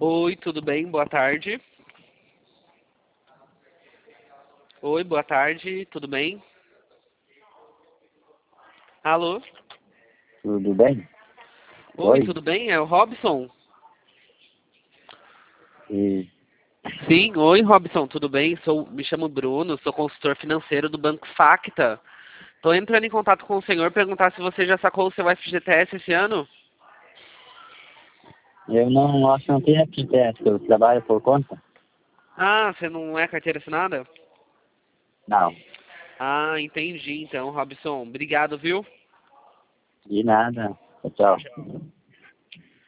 Oi, tudo bem? Boa tarde. Oi, boa tarde, tudo bem? Alô? Tudo bem? Oi, Oi? tudo bem? É o Robson? E, Sim, oi, Robson, tudo bem? Me chamo Bruno, sou consultor financeiro do Banco Facta. Estou entrando em contato com o senhor perguntar se você já sacou o seu FGTS esse ano? eu não acho que não tenho FGTS, eu trabalho por conta? Ah, você não é carteira assinada? Não, Ah, entendi então, Robson. Obrigado, viu? de nada. Tchau.